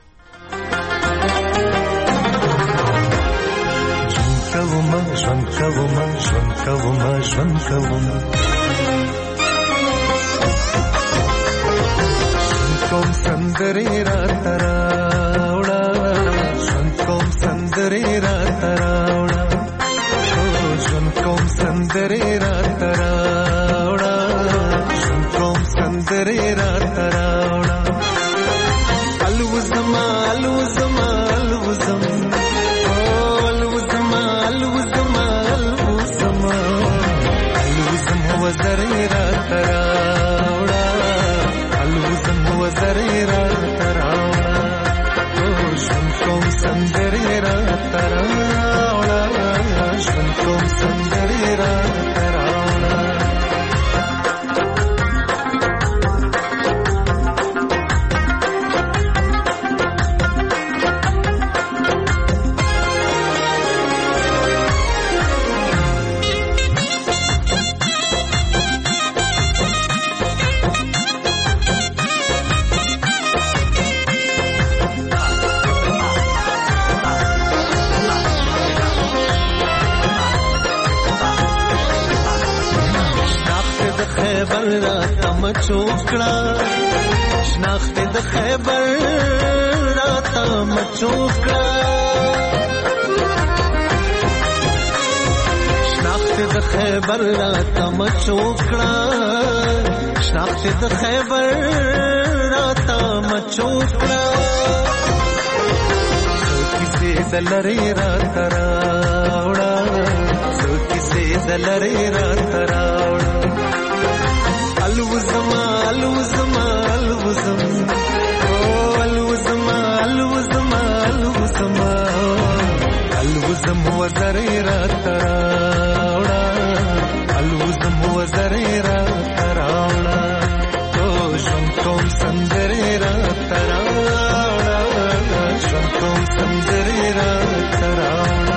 ژوند کوم سندري را تراوړه ژوند کوم سندري را تراوړه ژوند کوم سندري را تراوړه ژوند کوم سندري را تراوړه الوزما الوزما الوزما وزري را تراوړه الوزم وزري را تراوړه ژوند کوم سندري را تراوړه ژوند کوم سندري را تراوړه چوکړه شناخت د خیبر راته مچوکړه شناخت د خیبر راته مچوکړه شناخت د خیبر راته مچوکړه دلری را تراوړه څو کیسې دلری را تراوړه الوزما الوزما الوزم او الوزما الوزما الوزما الوزم وزری را تراوړه الوزم وزری را تراوړه او ژوند کوم سندرې را تراوړه ژوند کوم سندرې را تراوړه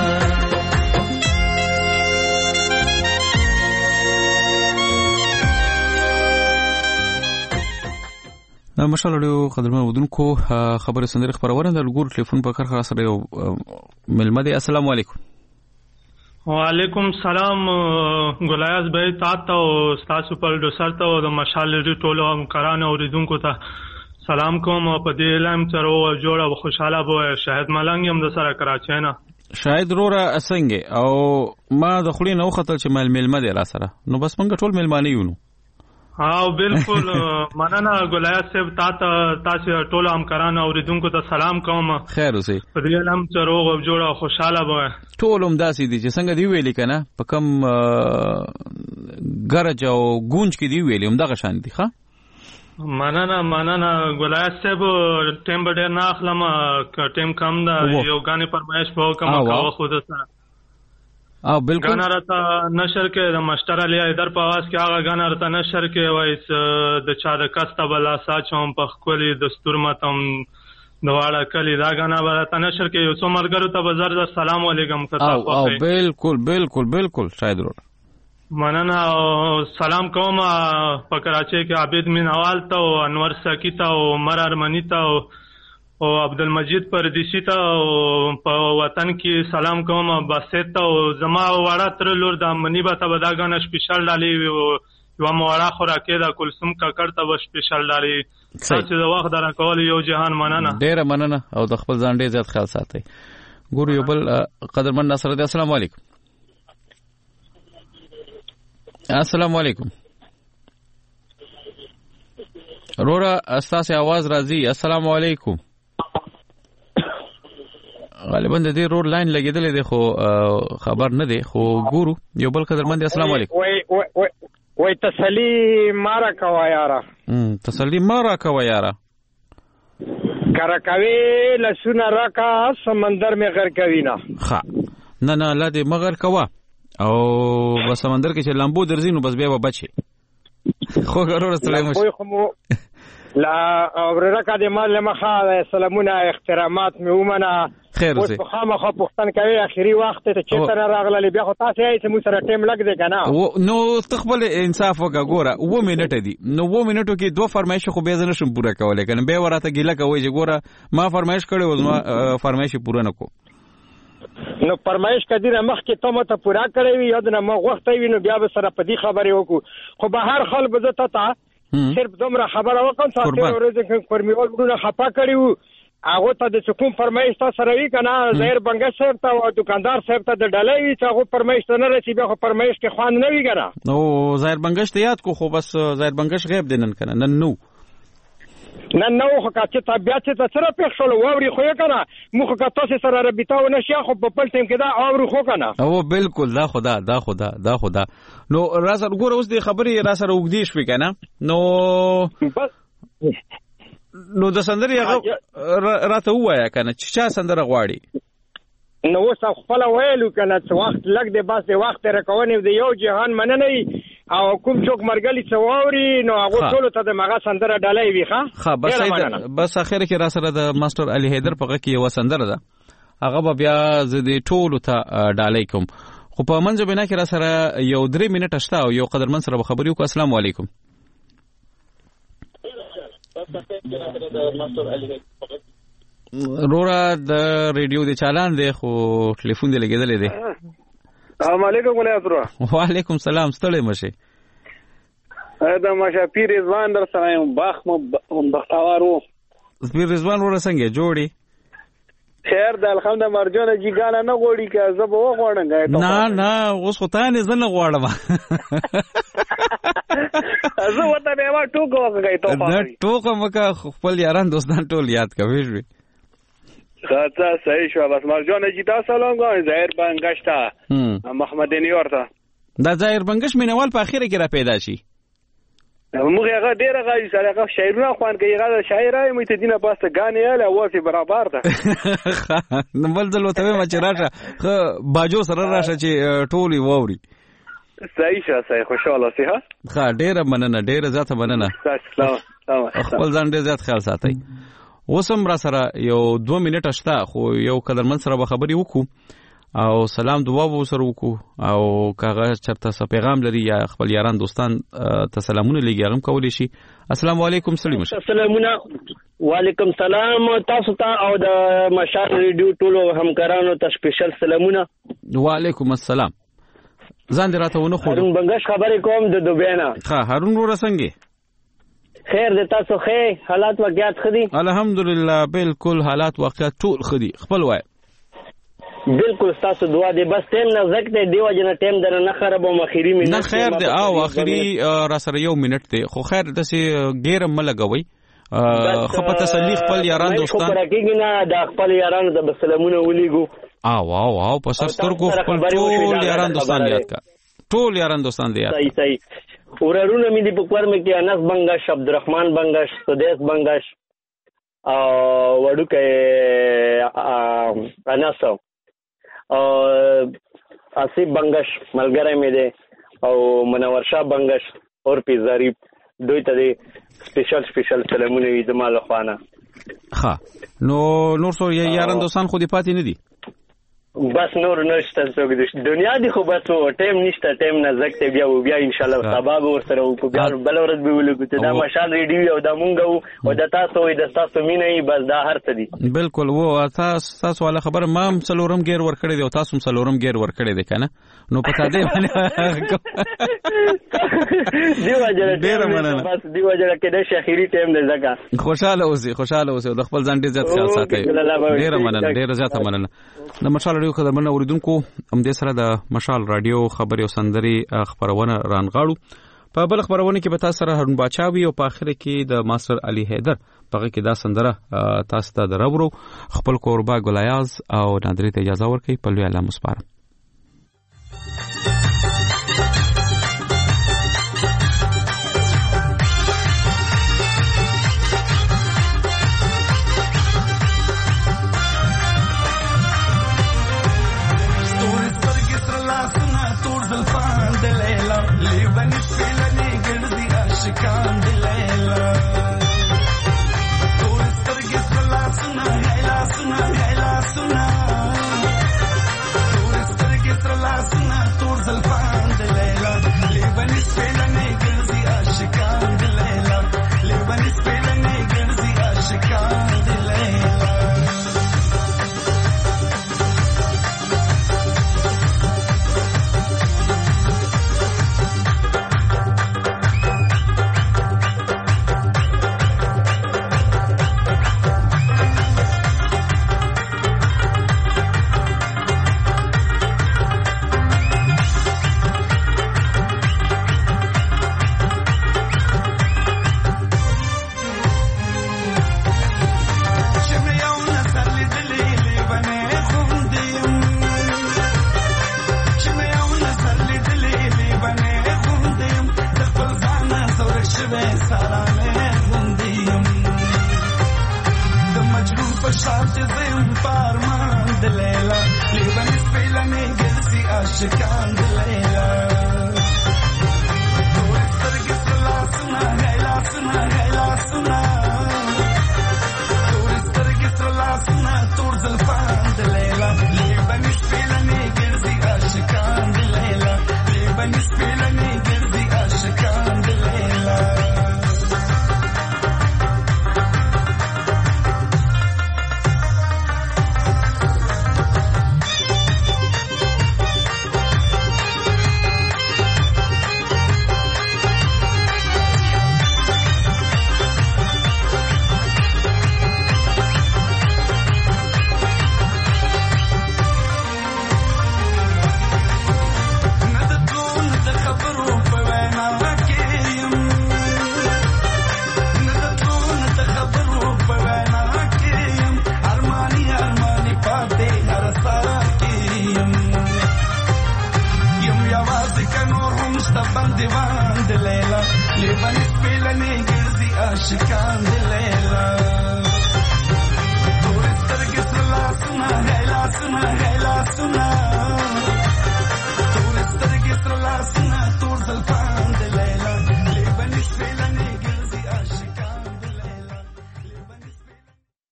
مشالړو قدرمن ودونکو خبر سندري خبرونه د لګور ټلیفون په کرخه سره یو ملمه دي. السلام علیکم. وعلیکم سلام ګلایاز بھائی تاسو او تاسو په ډوسر ته د مشالړو ټولو همکارانو اوریدونکو ته سلام کوم او په دې اعلان سره او جوړه او خوشاله بو شاهد ملنګ هم د سره کراچۍ نه شاهد رورا اسنګ او ما د خولي نو خطر چې ملمه دي را سره نو بس موږ ټول ملمانه یو نو او بالکل مننه ګلایاز صاحب تاسو ټول همکارانو اوریدونکو ته سلام کوم. خیر اوسئ. په دې اعلان سره او جوړه خوشاله بو ټول هم داسې دي چې څنګه دی ویلي کنه په کم ګرج او گونج کې دی ویلي هم دغه شان دي. ښه مننه ګلایاز صاحب ټیم ډېر نه اخلم ټیم کم ده یو غانې پرمایش په کوم کاوه خود سره او بالکل غانا راته نشر کې د مستر علي ایدر په आवाज کې هغه غانا راته نشر کې وای د چا د کسته بلا ساچوم په خولي دستور ماتم دواړه کلی دا غانا راته نشر کې یو څو مرګرو ته بازار د سلام علیکم کتا او بالکل شاید ورو مننه سلام کوم په کراچۍ کې عابد مینوال ته او انور ساکی ته او عمر ارمنی ته او عبدالمجید پردیسی ته او په وطن کې سلام کوم باسط ته او زما وړه تر لور د منی به ته بداګانه سپیشل ډالي یو موړه خوراکې د کلثوم ککړ ته سپیشل ډالي تاسو د وخت درکول یو جهان مننه ډیره مننه او د خپل ځان ډیر زیات خیال ساتئ. ګور یو بل قدرمن ناصر دی. السلام علیکم. السلام علیکم رورا استاسه आवाज راځي. السلام علیکم. غالبا د دې رور لاین لګیدلې دی خو خبر نه دی خو ګورو یو بل قدرمن دی. السلام علیکم. وای تسلی مارا کوا یارا تسلی مارا کوا یارا کرکوي لسونه راکا سمندر می غر کوي نه ها نه لا دې مغر کوا او په سمندر کې چې لامبو درځینو بس بیا به بچي خو ګورو سلام لا اورکا د مال مخه سلامونه احترامات می ومنه خیر اوسه اوس خامخا پښتن کوي اخیری وخت ته چې تر راغله بیا خو تاسو یې چې مو سره ټیم لګ دی کنه نو تخبل انصاف وګوره و منټه دي نو و منټو کې دوه فرمایش خو به زنه شم پوره کولای کنه به ورته ګیله کوي چې ګوره ما فرمایش کړو ما فرمایش پوره نکو نو فرمایش کدی مخ کې ته مته پوره کړی وي یاد نه ما وخت وي نو بیا به سره په دې خبرې وکړو خو به هر خلک زه ته صرف دومره خبره وکم ساتي ورځ کې فرمیول ګونه خپا کړیو هغه ته د کوم فرمایش تاسو راوي کنه زهر بنګش صاحب ته او دکاندار صاحب ته د ډلې چې هغه فرمایش نه رسي به فرمایش کې خوان نه وی کنه نو زهر بنګش ته یاد کو خو بس زهر بنګش غیب دینن کنه نن نو خو کاته طبيعت ته سره پېښ شول ووري خو یې کنه مخ کا تاسو سره رابطه و نشي خو په خپل ټیم کې دا اورو خو کنه او بالکل دا خدا نو راسره ګوره اوس دې خبرې راسره وګدي شوې کنه نو بس نو د سندري هغه راته وایا کنه چې چا سندره غواړي نو اوس خپل ویلو کنه چې وخت لګ دی بس د وخت راکونې دی یو جهان مننه او کوم څوک مرګلي څووري نو هغه ټول ته د مغه سندره ډالۍ وی ښه بس اخر کې را سره د ماستر علي حیدر په کې یو سندره ده هغه بیا زه د ټولو ته ډالۍ کوم خو په منځ بنا کې را سره یو 3 منټه شته او یو قدرمن سره خبرې وکړو. السلام علیکم. رورا د ریډیو د چالان دی خو ټلیفون دی لګیدلې دی. السلام علیکم وعلیکم السلام ستړی مشه دا ماشه پیر رضوان در سره یم باخ بختوارو پیر رضوان ور څنګه جوړي خیر د الحمد مرجانه جیګاله نه غوړي که زه به وغوړم نه اوس خو ته نه زنه غواړم زه وته به ما ټوکو وکړای ته ټوکو مکه خپل یاران دوستان ټول یاد کوي خاطر صحیح شو بس مرجان جدا سلام غواړم ظاهر بنگش ته محمد نیور ته دا ظاهر بنگش مینوال په اخیره کې را پیدا شي موږ هغه ډیره غاړي سره هغه شاعرونه خوان کوي هغه شاعرای مې ته دینه پاسته غانې اله واسي برابر ده نو بل ځل وته ما چې راشه باجو سره راشه چې ټولي ووري صحیح شه صحیح خوشاله سي ها ډیره مننه ډیره زیاته مننه خپل ځان ډیر زیات خیال ساتئ اوسم را سره یو 2 منټه شته خو یو قدرمن سره به خبري وکړو او سلام دعا به سره وکړو او کاغه چرته څه پیغام لري یا خپل یاران دوستان ته سلامونه لګي هم کولی شي. السلام علیکم سلیم سلامونه وعلیکم سلام تاسو ته او د مشال ریډیو ټولو همکارانو ته سپیشل سلامونه. وعلیکم السلام. ځان دې راته ونه خو هارون بنگش خبرې کوم د دوبۍ نه. ها هارون ورو څنګه خیر د تاسو خې حالات واقعیت خدي الحمدلله بالکل حالات واقعیت ټول خدي خپل وای بالکل تاسو دعا دې بس ټیم نه زکته دیو جن ټیم در نه خراب او مخيري منه نه خیر دې او اخري را سره یو منټ ته خو خیر دسه ګیرم ملګوي خو په تسلی خپل یاران دوستان خبره کېږي نه د خپل یاران د سلامونه ولېګو او پس سترګو خپل ټول یاران دوستان یاد کا ټول یاران دوستان دې یاد صحیح ورارونه مې د پکور مې کې انس بنگش عبدالرحمن بنگش سدیس بنگش او وډوکه انس آصف بنگش ملګری مې دی او منور شاه بنگش اور پی ظریف دوی ته سپیشل سلامونه وي د مال خوانه ها نور څو یاران دوستان خو دې پاتې نه دي بس نور نشته څوک د دنیا دی خو بس ټیم نشته ټیم نه زکته بیا ان شاء الله سبا به ورسره وکړو بیا بل ورځ به ولګو ته دا مشال ریډیو او دا مونږ او د تاسو د تاسو مینه بس دا هر څه دي بالکل وو تاسو والا خبر ما هم سلورم غیر ور کړی دی او تاسو هم سلورم غیر ور کړی دی کنه نو پتا دی دیو اجازه ډیر مننه بس دیو اجازه کې د شخيري ټیم نه زګه خوشاله اوسئ د خپل ځان ډیر زیات خیال ساتئ ډیر مننه ډیر زیات مننه د مشال ریډیو خبرونه اوریدونکو هم د سره د مشال رادیو خبري او سندري خبرونه رانغاړو په بل خبرونه کې به تاسو سره هارون باچاوي او په اخر کې د ماستر علي حیدر په کې دا سندره تاسو ته درورو خپل قربا ګلایاز او نادری ته اجازه ورکړي په لوی الله مسپاره Parman de Leila, Liban is Pelane, Gelsi Ashikan de Leila.